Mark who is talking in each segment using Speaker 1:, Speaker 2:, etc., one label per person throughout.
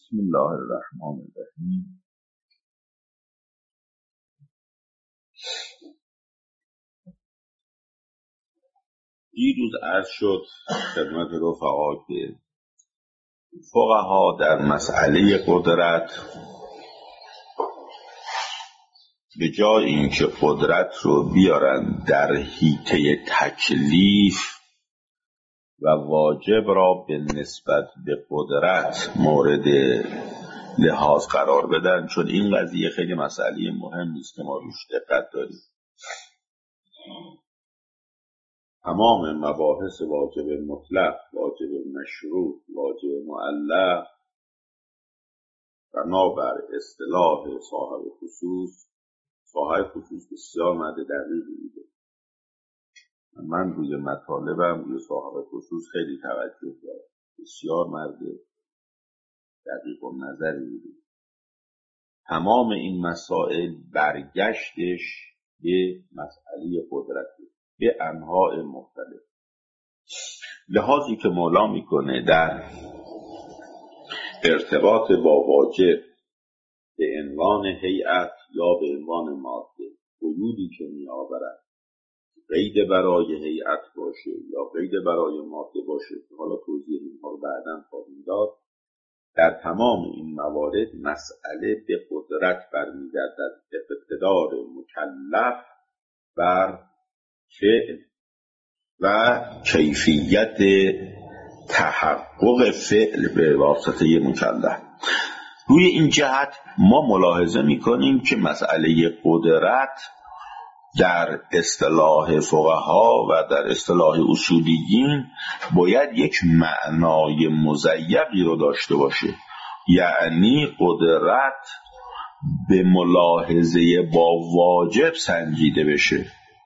Speaker 1: بسم الله الرحمن الرحیم. دیروز عرض شد خدمت رفقا که فقها در مسئله قدرت به جای اینکه قدرت رو بیارن در حیطه تکلیف و واجب را به نسبت به قدرت مورد لحاظ قرار بدن، چون این قضیه خیلی مسئله مهمی است که ما روش دقت داریم. تمام مباحث واجب مطلق، واجب مشروط، واجب معلق بنابر اصطلاح صاحب خصوص بسیار مرد دقیقی بوده. من روی مطالبم روی صاحب خصوص خیلی توجه دارم، بسیار مرد دقیق و نظری بوده. تمام این مسائل برگشتش به مسئله قدرت به انواع مختلف. لحاظی که مولا میکنه در ارتباط با واجب به عنوان هیئت یا به عنوان ماده، قیودی که میآورد قید برای هیئت باشه یا قید برای ماده باشه، حالا توضیح اینها رو بعداً خواهیم داد. در تمام این موارد مسئله به قدرت برمیگردد، اقتدار مکلف بر فعل و کیفیت تحقق فعل به واسطه مکلف. روی این جهت ما ملاحظه می‌کنیم که مسئله قدرت در اصطلاح فقها و در اصطلاح اصولیین باید یک معنای مضیقی رو داشته باشه، یعنی قدرت به ملاحظه با واجب سنجیده بشه.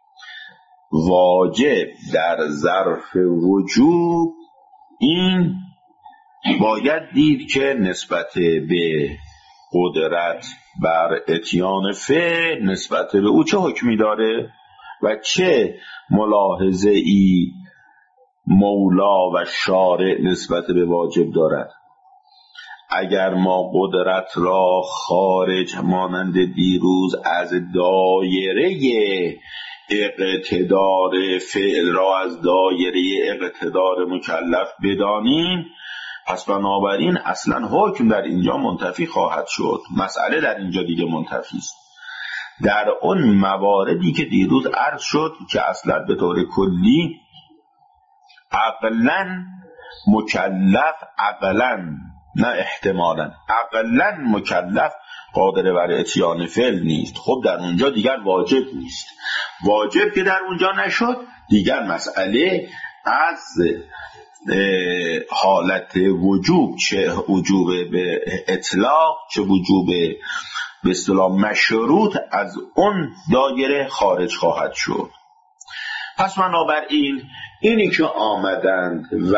Speaker 1: واجب در ظرف وجوب این باید دید که نسبت به قدرت بر اتیان فعل نسبت به او چه حکمی داره و چه ملاحظه ای مولا و شارع نسبت به واجب دارد. اگر ما قدرت را خارج مانند دیروز از دایره اقتدار فعل را از دایره اقتدار مکلف بدانیم، پس بنابراین اصلا حکم در اینجا منتفی خواهد شد. مسئله در اینجا دیگه منتفی است. در اون مواردی که دیروز عرض شد که اصلا به طور کلی عقلاً مکلف، عقلاً نه احتمالاً، عقلاً مکلف قادر بر اتیان فعل نیست. خب در اونجا دیگر واجب نیست. واجب که در اونجا نشد، دیگر مسئله از حالت وجوب، چه وجوب به اطلاق چه وجوب به اصطلاح مشروط، از اون دایره خارج خواهد شد. پس بنابراین اینی که آمدند و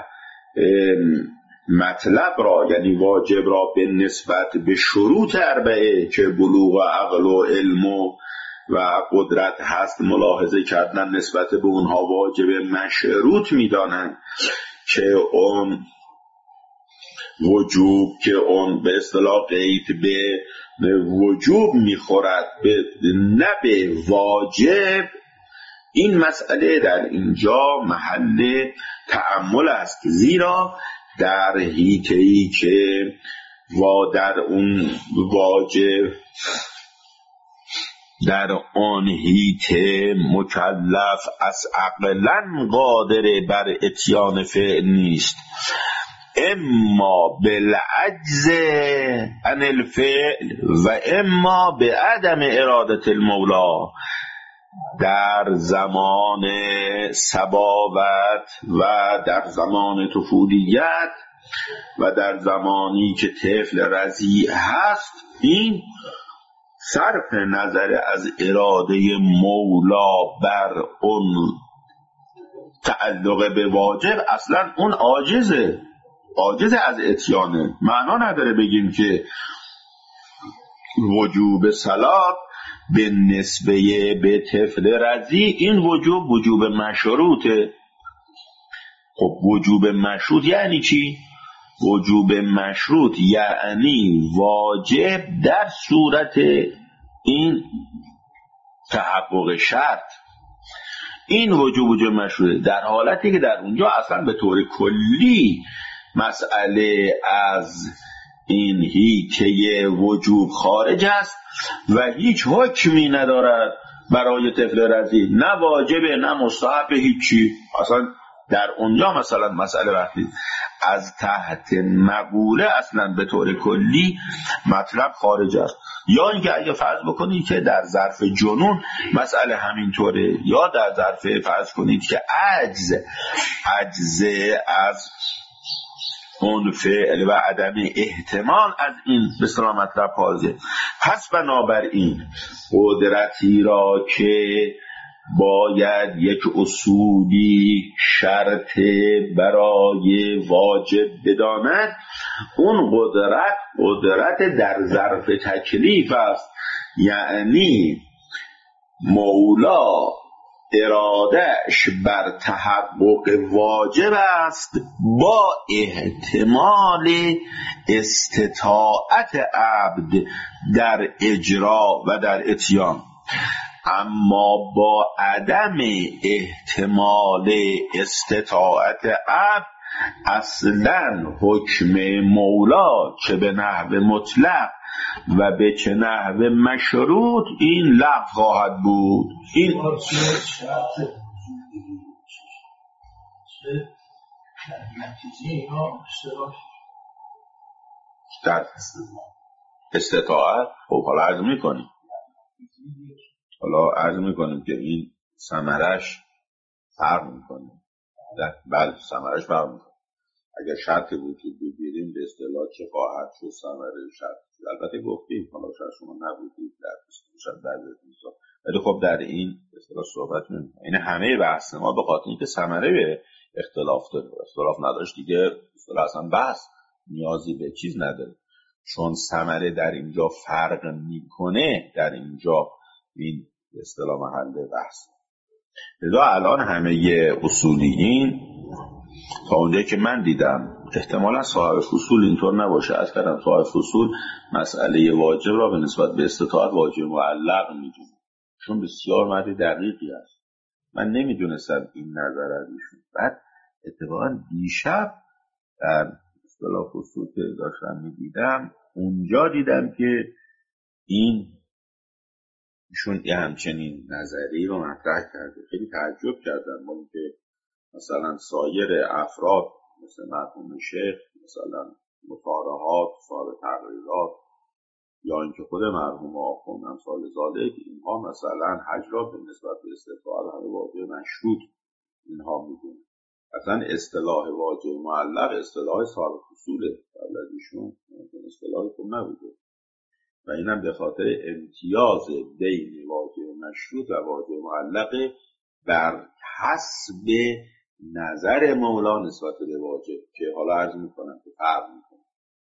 Speaker 1: مطلب را یعنی واجب را به نسبت به شروط اربعه که بلوغ و عقل و علم و قدرت هست ملاحظه کردن، نسبت به اونها واجب مشروط میدانند که اون وجوب که اون به اصطلاح قید به وجوب میخورد نه به واجب. این مسئله در اینجا محل تأمل است، زیرا در حیطه‌ای که در اون واجب در آن حیطه مکلف از عقلاً قادر بر اتیان فعل نیست، اما بالعجز عن الفعل و اما به عدم ارادت المولا. در زمان صباوت و در زمان طفولیت و در زمانی که طفل رضیع هست، این صرف نظر از اراده مولا بر اون تعلق به واجب، اصلا اون عاجز از اتیانه. معنا نداره بگیم که وجوب صلات به نسبه به طفل رضیع این وجوب مشروطه. خب وجوب مشروط یعنی چی؟ وجوب مشروط یعنی واجب در صورت این تحقق شرط. این وجوب مشروطه در حالتی که در اونجا اصلا به طور کلی مسئله از این هیکه وجوب خارج است و هیچ حکمی ندارد برای طفل رضیع، نه واجبه نه مستحب، هیچی. اصلا در اونجا مثلا مسئله وقتی از تحت مقوله اصلا به طور کلی مطلب خارج است. یا اینکه اگه فرض بکنید که در ظرف جنون مسئله همینطوره، یا در ظرف فرض کنید که عجز از اون فعل و عدم احتمال از این به اصطلاح مطلب حاضر. پس بنابراین قدرتی را که باید یک اصولی شرط برای واجب بداند، اون قدرت در ظرف تکلیف است، یعنی مولا ارادهش بر تحقق واجب است با احتمال استطاعت عبد در اجرا و در اتیان. اما با عدم احتمال استطاعت عبد اصلا حکم مولا چه به نحو مطلق و به چه نحو مشروط این لغو خواهد بود. این در استطاعت. خب حالا عرض میکنیم که این ثمرش فرق میکنه. بله ثمرش فرق میکنه. اگر شرط وجود بگیریم به اصطلاح چه خواهد شد ثمره شرط. البته گفتیم حالا شاید شما نبودید در شاید ولی خب در این به اصطلاح صحبت می‌کنیم. این همه بحث ما به خاطر اینکه ثمره به اختلاف داره. اختلاف نداشت دیگه اصطلاح اصلا بحث نیازی به چیز نداره. چون ثمره در اینجا فرق میکنه، در اینجا این به اصطلاح محل بحث. لذا الان همه اصولیین تا اونجایی که من دیدم احتمالا صاحب فصول اینطور نباشه، از کردم صاحب فصول مسئله واجب را به نسبت به استطاعت واجب معلق میدونه، چون بسیار مرد دقیقی است. من نمیدونستم این نظر از ایشون. بعد اتفاقا دیشب در اصطلاح فصول که داشتم میدیدم اونجا دیدم که ایشون یه همچنین نظری رو مطرح کرده. خیلی تعجب کردم، با اینکه مثلا سایر افراد مثل مرحوم شیخ، مثلا مطالعات، صاحب تقریرات، یا اینکه خود مرحوم آخوند امثال ذالک، اینها مثلا حج را به نسبت به استطاعت همه واجب مشروط اینها میدونن. اصلا اصطلاح واجب معلق اصطلاح صاحب اصوله، قبل از ایشون اصطلاح خوب نبوده و اینم به خاطر امتیاز بین واجب مشروط و واجب معلق بر حسب نظر مولا نسبت به واجب، که حالا عرض میکنم که فرق میکنه.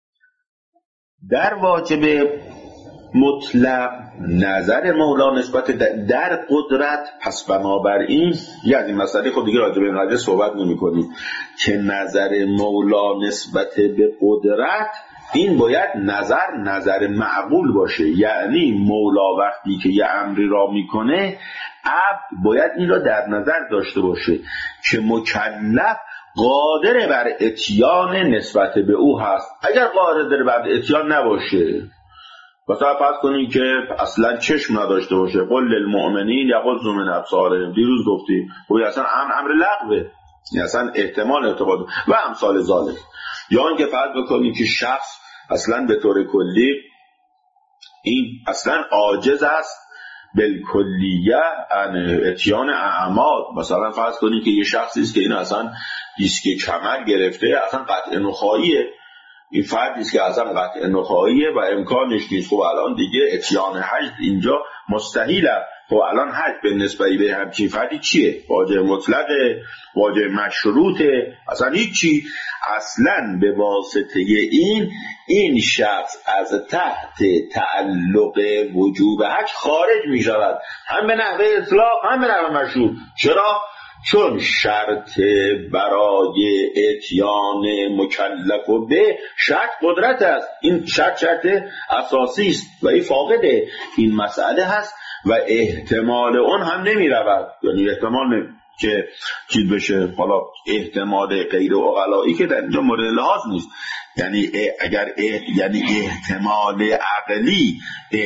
Speaker 1: در واجب مطلق نظر مولا نسبت در قدرت، پس بنابراین یعنی مسئله خود دیگه راجع به این قضیه صحبت نمی‌کنیم که نظر مولا نسبت به قدرت این باید نظر معقول باشه. یعنی مولا وقتی که یه امری را میکنه عبد باید این را در نظر داشته باشه که مکلف قادر بر اتیان نسبت به او هست. اگر قادر بر اتیان نباشه، مثلا فرض کنید که اصلا چشم نداشته باشه، قل للمؤمنین یغضوا من ابصارهم، دیروز گفتیم خب اصلا امر لغوه، اصلا احتمال ارتباط و امثال ذالک. یا اینکه فرض بکنید که شخص اصلا به طور کلی این اصلا عاجز است بالکلیه ان اتیان اعمال. مثلا فرض کنید که یه شخصی است که این اصلا دیسک کمر گرفته، اصلا قطع نخاییه، این فردی است که اصلا قطع نخاییه و امکانش نیست. خب الان دیگه اتیان حج اینجا مستحیله. خب الان حج به نسبت به همچین فردی چیه؟ واجب مطلقه، واجب مشروطه، اصلا هیچی. اصلا به واسطه این شخص از تحت تعلق وجوب حج خارج می شود، هم به نحوه اطلاق هم به نحوه مشروط. چرا؟ چون شرط برای اتیان مکلف و به شرط قدرت است. این شرط اساسی است و این فاقد این مسئله هست و احتمال اون هم نمی رود، یعنی احتمال که چیز بشه. حالا احتمال غیر عقلایی که در اینجا مورد لحاظ نیست، یعنی اگر یعنی احتمال عقلی،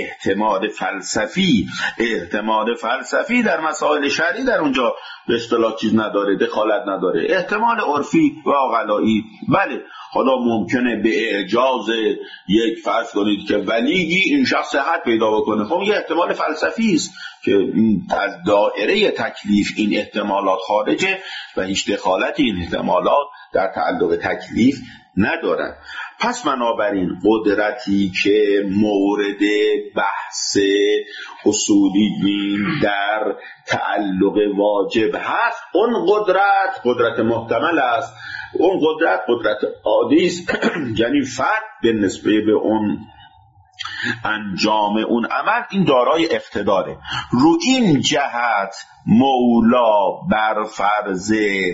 Speaker 1: احتمال فلسفی در مسائل شرعی در اونجا به اصطلاح چیز نداره، دخالت نداره. احتمال عرفی و عقلایی بله. حالا ممکنه به اعجاز یک فرض کنید که ولیگی این شخص صحت پیدا بکنه، خب یه احتمال فلسفی است که از دایره تکلیف این احتمالات خارجه و هیچ دخالتی این احتمالات در تعلق تکلیف ندارن. پس بنابراین قدرتی که مورد بحث اصولی در تعلق واجب هست، اون قدرت محتمل است، اون قدرت عادی است یعنی فرد به نسبه به اون انجام اون عمل این دارای اقتداره. رو این جهت مولا بر فرض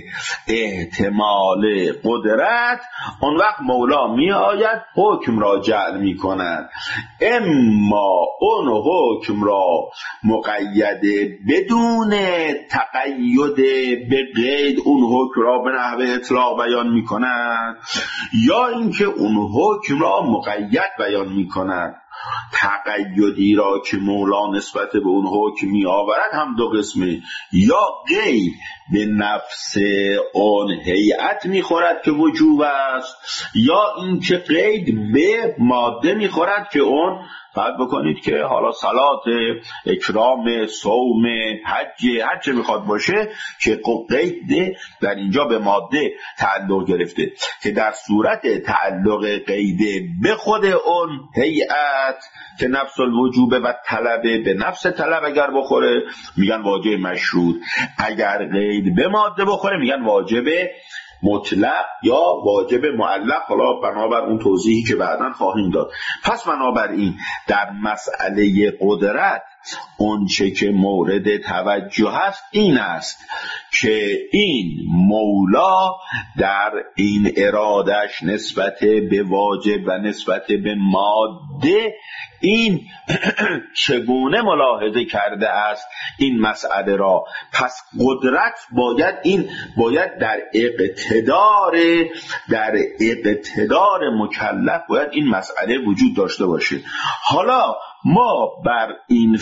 Speaker 1: احتمال قدرت، اون وقت مولا می آید حکم را جعل می کند، اما اون حکم را مقید بدون تقید به قید اون حکم را به نحو اطلاق بیان می کند، یا اینکه اون حکم را مقید بیان می کند. تقیدی را که مولا نسبت به اون حکم می آورد هم دو قسمه، یا قید به نفس اون هیئت می خورد که وجوب است، یا اینکه قید به ماده می خورد که اون فرض بکنید که حالا صلات، اکرام، صوم، حج، هر چه میخواد باشه که قید در اینجا به ماده تعلق گرفته، که در صورت تعلق قید به خود اون هیئت که نفس الوجوب و طلبه، به نفس طلب اگر بخوره میگن واجب مشروط، اگر قید به ماده بخوره میگن واجب مطلق یا واجب معلق، حالا بنابر اون توضیحی که بعداً خواهیم داد. پس بنابراین در مسئله قدرت اون چه که مورد توجه هست این است که این مولا در این ارادش نسبت به واجب و نسبت به ماده این چگونه ملاحظه کرده است این مسئله را. پس قدرت باید در اقتدار مکلف باید این مسئله وجود داشته باشه. حالا ما بر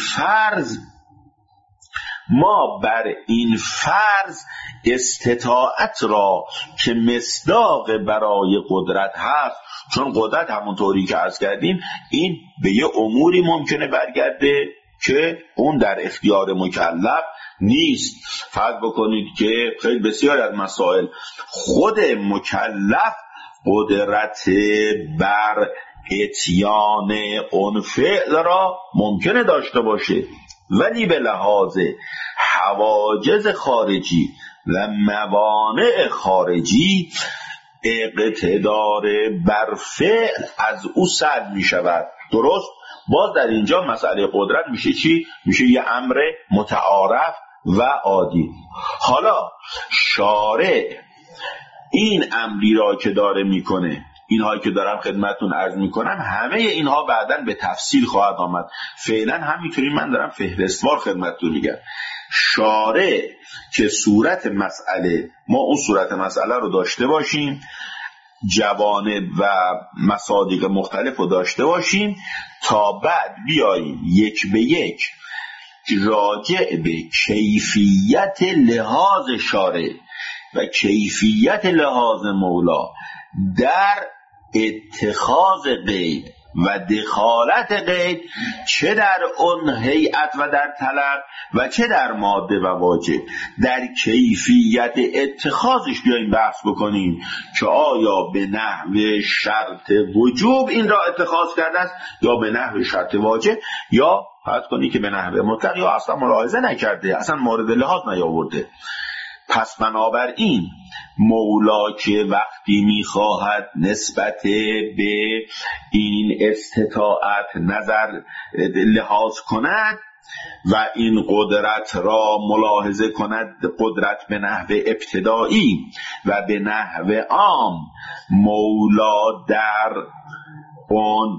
Speaker 1: این فرض استطاعت را که مصداق برای قدرت هست، چون قدرت همونطوری که عرض کردیم این به یه اموری ممکنه برگرده که اون در اختیار مکلف نیست. فرض بکنید که خیلی بسیار از مسائل خود مکلف قدرت بر اتیان اون فعل را ممکنه داشته باشه، ولی به لحاظ حواجز خارجی و موانع خارجی اقتدار بر فعل از او سلب می شود. درست؟ باز در اینجا مسئله قدرت میشه چی؟ میشه یه امر متعارف و عادی. حالا شارع این امری را که داره میکنه، اینهایی که دارم خدمتون عرض میکنم همه اینها بعداً به تفصیل خواهد آمد، فعلا همینطوری من دارم فهرستوار خدمتون میگم. شارع که صورت مسئله، ما اون صورت مسئله رو داشته باشیم، جوانب و مصادیق مختلف رو داشته باشیم، تا بعد بیاییم یک به یک راجع به کیفیت لحاظ شارع و کیفیت لحاظ مولا در اتخاذ قید و دخالت قید، چه در اون هیئت و در طلب و چه در ماده و واجب، در کیفیت اتخاذش بیاییم بحث بکنیم که آیا به نحو شرط وجوب این را اتخاذ کرده است یا به نحو شرط واجب، یا فرض کنی که به نحو مطلق یا اصلا ملاحظه نکرده، اصلا مورد لحاظ نیاورده. پس بنابراین مولا که وقتی میخواهد نسبت به این استطاعت نظر لحاظ کند، و این قدرت را ملاحظه کند، قدرت به نحو ابتدایی و به نحو عام، مولا در اون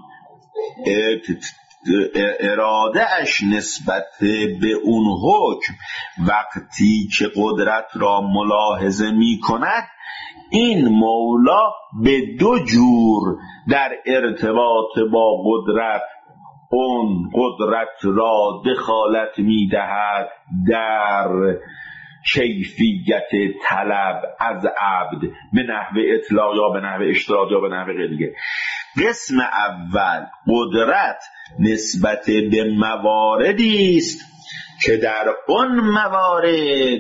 Speaker 1: اراده اش نسبت به اون حکم وقتی که قدرت را ملاحظه می کند، این مولا به دو جور در ارتباط با قدرت اون قدرت را دخالت می دهد در کیفیت طلب از عبد به نحو اطلاع یا به نحو اشتراط یا به نحو غیره. قسم اول قدرت نسبت به مواردی است که در اون موارد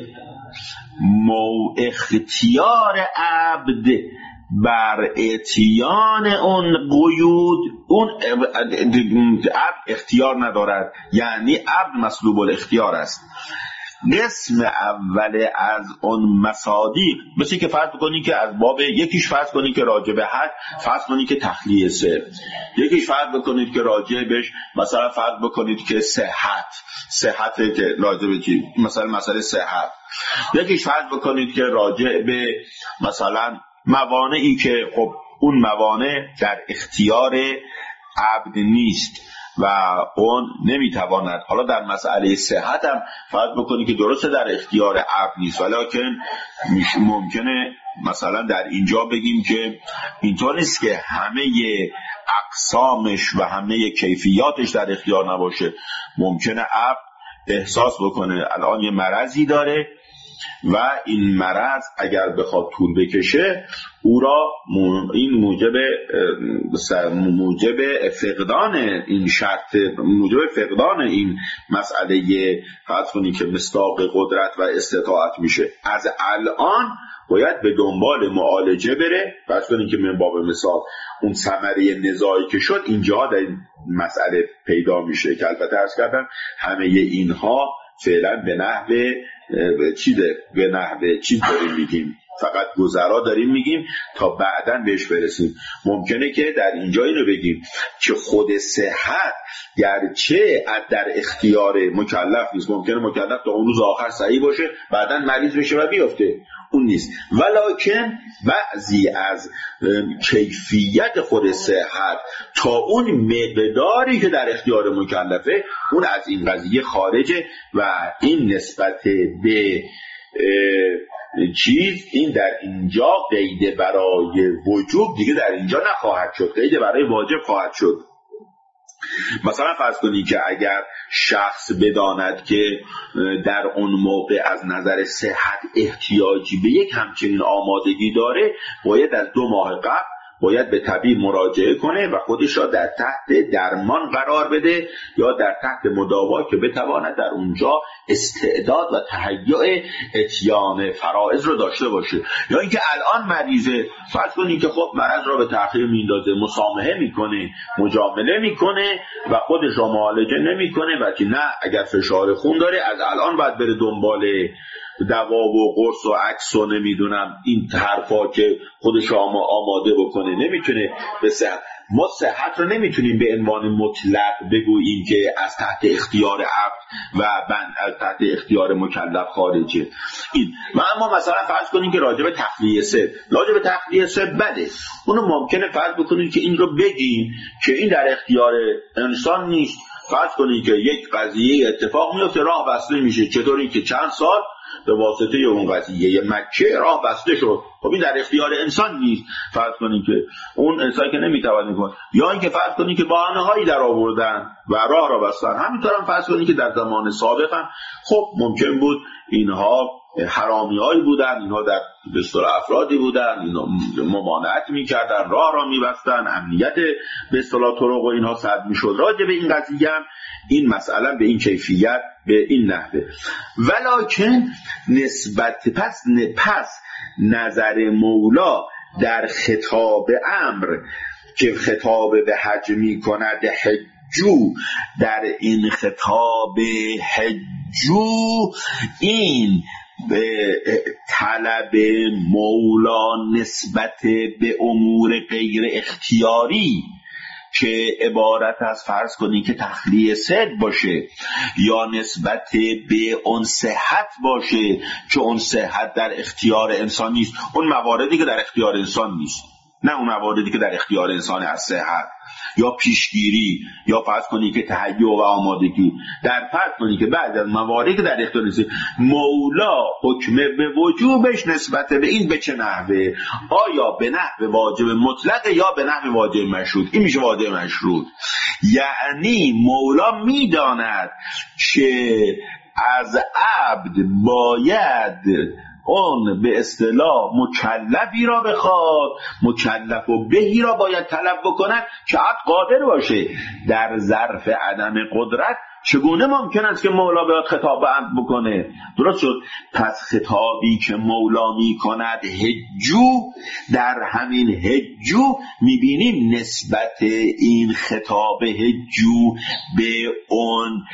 Speaker 1: اختیار عبد بر اتیان اون قیود، اون عبد اختیار ندارد، یعنی عبد مسلوب الاختیار است. قسم اول از اون مصادیق، مثل که فرض کنی که از باب یکیش فرض کنی که راجع به حد، فرض کنی که تخلیه سر، یکیش فرض بکنید که راجع بهش مثلا فرض بکنید که صحت که راجع به چی، مثلا مسئله صحت، یکیش فرض بکنید که راجع به مثلا موانعی که خب اون موانع در اختیار عبد نیست و اون نمیتواند. حالا در مسئله صحت هم فرض بکنی که درسته در اختیار عبد نیست، ولیکن ممکنه مثلا در اینجا بگیم که اینطور نیست که همه اقسامش و همه کیفیاتش در اختیار نباشه. ممکنه عبد احساس بکنه الان یه مرضی داره و این مرض اگر بخواد طول بکشه او را این موجب فقدان این شرط، موجب فقدان این مسئله فرض کنی که مصداق قدرت و استطاعت میشه. از الان باید به دنبال معالجه بره. فرض کنی که من باب مثال اون ثمره نزاعی که شد اینجا در این مسئله پیدا میشه که البته عرض کردم همه اینها فعلا به نحو چیز داریم میگیم، فقط گذرا داریم میگیم تا بعداً بهش برسیم. ممکنه که در اینجا اینو بگیم که خود صحت گرچه در اختیار مکلف نیست، ممکنه مکلف تا اون روز آخر صحیح باشه بعداً مریض بشه و بیفته، اون نیست، ولکن بعضی از کیفیت خود صحت تا اون مقداری که در اختیار مکلفه اون از این قضیه خارجه و این نسبت به این در اینجا قید برای وجوب دیگه در اینجا نخواهد شد، قید برای واجب خواهد شد. مثلا فرض کنید که اگر شخص بداند که در اون موقع از نظر صحت احتیاجی به یک همچنین آمادگی داره، باید از 2 ماه قبل باید به طبیب مراجعه کنه و خودش را در تحت درمان قرار بده یا در تحت مداوا که بتواند در اونجا استعداد و تهیع اتیان فرائض رو داشته باشه. یا اینکه الان مریضه، فرض کنید که خب مرض را به تأخیر میندازه، مسامحه میکنه، مجامله میکنه و خودش را معالجه نمیکنه و که نه اگر فشار خون داره از الان باید بره دنبال دوا و قرص و عکس و نمیدونم این حرفا که خودش آماده بکنه، نمیتونه به صحت. ما صحت رو نمیتونیم به عنوان مطلق بگوییم که از تحت اختیار عبد و از تحت اختیار مکلف خارجه این. و اما مثلا فرض کنیم که راجع به تخلیه سر بله، اونو ممکنه فرض بکنیم که این رو بگیم که این در اختیار انسان نیست. فرض کنید که یک قضیه اتفاق میفته، راه بسته میشه، چطوری که چند سال به واسطه اون قضیه مکه راه بسته شد، خب این در اختیار انسان نیست. فرض کنید که اون انسان که نمیتونه کنه، یا اینکه فرض کنید که بهانه‌هایی در آوردن و راه را بستن. همینطور هم فرض کنید که در زمان سابق هم خب ممکن بود اینها حرامیایی بودن، اینها در بسیار افرادی بودن، اینا ممانعت میکردن، راه را میبستن، امنیت به اصطلاح طرق و اینها سد میشد. راجع به این قضیه هم این مسئله به این کیفیت به این نحوه. ولکن پس نظر مولا در خطاب امر که خطاب به حج می کند، حجو، در این خطاب حجو این به طلب مولا نسبت به امور غیر اختیاری که عبارت از فرض کنی که تخلیه صدق باشه یا نسبت به اون صحت باشه که اون صحت در اختیار انسان نیست، اون مواردی که در اختیار انسان نیست، نه اون مواردی که در اختیار انسان از صحت یا پیشگیری یا فرض کنی که تهیع و آمادگی، در فرض کنی که بعد از مواردی که در اختیار نیست مولا حکم به وجوبش نسبت به این به چه نحوه، آیا به نحو واجب مطلق یا به نحو واجب مشروط. این میشه واجب مشروط، یعنی مولا میداند که از عبد باید اون به اصطلاح مکلفی را بخواد، مکلف و بهی را باید طلب بکند که عبد قادر باشه. در ظرف عدم قدرت چگونه ممکن است که مولا باید خطاب به عبد بکنه؟ درست شد؟ پس خطابی که مولا می کند هجو، در همین هجو میبینیم نسبت این خطاب هجو به اون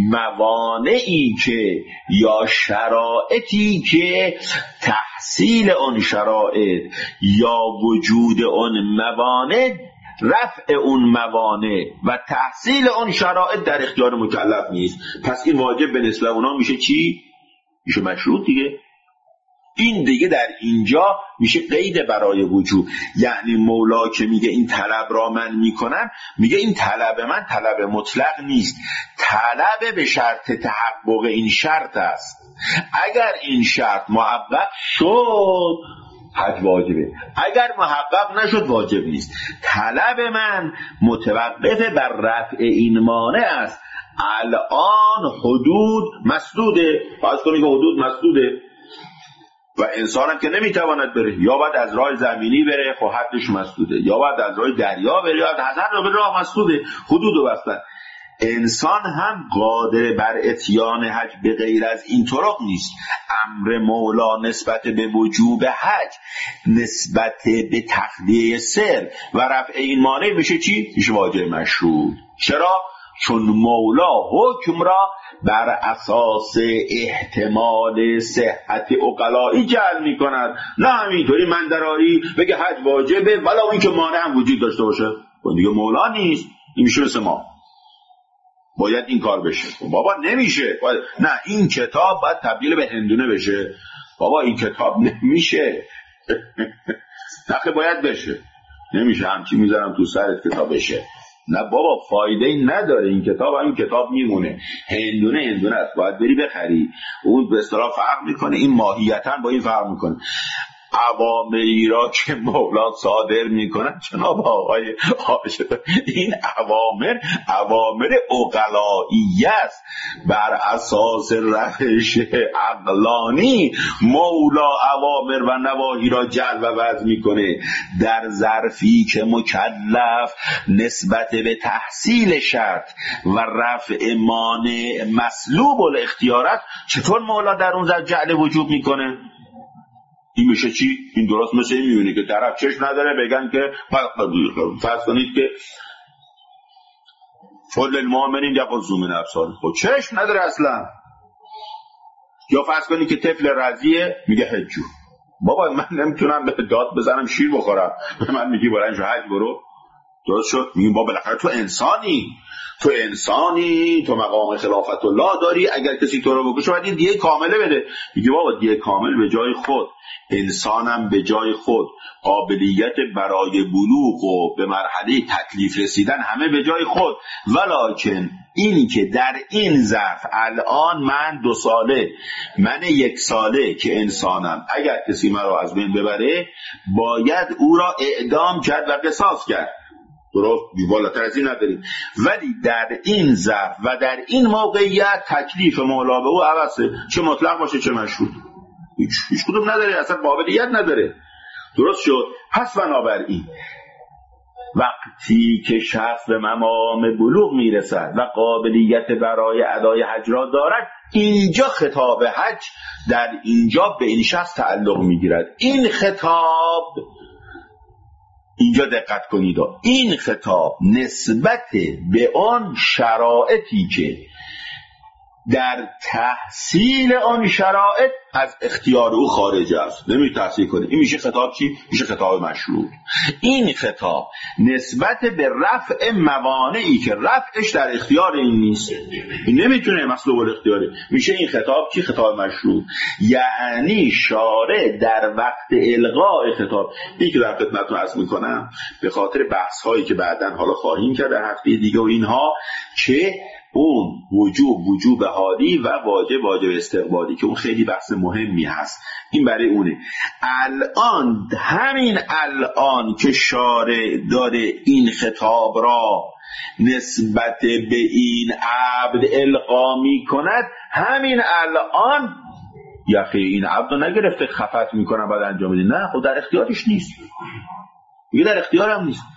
Speaker 1: موانعی که یا شرایطی که تحصیل اون شرایط یا وجود اون موانع، رفع اون موانع و تحصیل اون شرایط در اختیار مکلف نیست. پس این واجب به نسبت اونا میشه چی؟ میشه مشروط دیگه. این دیگه در اینجا میشه قید برای وجوب. یعنی مولا که میگه این طلب را من میکنم، میگه این طلب من طلب مطلق نیست، طلب به شرط تحقق این شرط است. اگر این شرط محقق شد حج واجبه، اگر محقق نشد واجب نیست. طلب من متوقف بر رفع این مانع است. الان حدود مسدوده، فرض کنید که حدود مسدوده و انسان هم که نمیتواند بره، یا باید از راه زمینی بره، خب حدش مسدوده، یا باید از راه دریا بره، یا از هر راه مسدوده، حدودو بستن. انسان هم قادر بر اتیان حج به غیر از این طرق نیست. امر مولا نسبت به وجوب حج نسبت به تخلیه سر و رفع این مانع میشه چی؟ میشه واجب مشروط. چرا؟ چون مولا حکم را بر اساس احتمال صحت عقلائی جعل می کند، نه همینطوری من دراری بگه حج واجبه ولو این که مانع هم وجود داشته باشه. اون دیگه مولا نیست، این میشه مثل ما باید این کار بشه. بابا نمیشه، نه این کتاب باید تبدیل به هندونه بشه. بابا این کتاب نمیشه. نخه باید بشه، نمیشه همچی میذارم تو سرت کتاب بشه. نه بابا فایده ای نداره، این کتاب همین کتاب میمونه. هندونه است، باید بری بخری. اون به اصطلاح فرق میکنه، این ماهیتا با این فرق میکنه. اوامری را که مولا صادر میکنن جناب آقای حاشد، این اوامر عقلایی است. بر اساس روش عقلانی مولا اوامر و نواهی را جلب و وضع میکنه. در ظرفی که مکلف نسبت به تحصیل شرط و رفع مانع مسلوب الاختیارات، چطور مولا در اون ظرف جعل وجوب میکنه؟ این میشه چی؟ این درست مثل این میبینی که طرف چشم نداره بگن که فرض کنید که فضل المؤمنین یغضوا من ابصارهم، خب چشم نداره اصلا. یا فرض کنید که طفل رضیه میگه حجو. بابا من نمیتونم به داد بزنم شیر بخورم، من میگی بلند شو حج برو. درست شد؟ میگیم بابا بالاخره تو انسانی، تو مقام خلافت الله داری، اگر کسی تو رو بکشه باید این دیه کامله بده. میگه بابا دیه کامل به جای خود، انسانم به جای خود، قابلیت برای بلوغ و به مرحله تکلیف رسیدن همه به جای خود، ولکن اینی که در این ظرف الان من 2 ساله، من 1 ساله که انسانم، اگر کسی مرا از بین ببره باید او را اعدام کرد و قصاص کرد. درست؟ بالاتر از این نداریم. ولی در این ظرف و در این موقعیت تکلیف مولا به او عوضه، چه مطلق باشه چه مشروط، هیچ کدوم نداره، اصلا قابلیت نداره. درست شد؟ پس بنابراین وقتی که شخص به مقام بلوغ میرسد و قابلیت برای ادای حج را دارد، اینجا خطاب حج در اینجا به این شخص تعلق میگیرد. این خطاب، اینجا دقت کنید، این خطاب نسبت به آن شرایطی که در تحصیل آن شرایط از اختیار او خارج است، نمی تحصیل کنه. این میشه خطاب چی؟ میشه خطاب مشروط. این خطاب نسبت به رفع موانعی که رفعش در اختیار این نیست، این نمیتونه مسلوب الاختیاره، میشه این خطاب چی؟ خطاب مشروط. یعنی شارع در وقت الغاء خطاب، این که در خدمتتون عرض میکنم به خاطر بحث هایی که بعداً حالا خواهیم کرد در هفته دیگه و اینها، که اون وجوب حالی و واجب استقبالی که اون خیلی بحث مهمی هست، این برای اونه. همین الان که شارع داره این خطاب را نسبت به این عبد القا می کند، همین الان یخی این عبد رو نگرفته خفت میکنن بعد انجام بده، نه، خود در اختیارش نیست، دیگه در اختیارم نیست.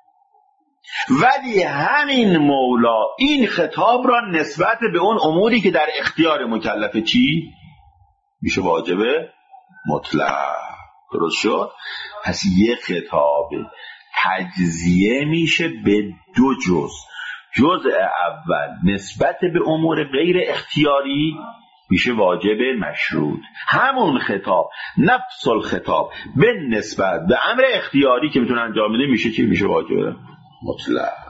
Speaker 1: ولی همین مولا این خطاب را نسبت به اون اموری که در اختیار مکلفه چی؟ میشه واجب مطلق. درست شد؟ پس یک خطاب تجزیه میشه به دو جزء اول نسبت به امور غیر اختیاری میشه واجب مشروط. همون خطاب نفس الخطاب به نسبت به امر اختیاری که میتونه انجام بده میشه چی؟ میشه واجب مطلق.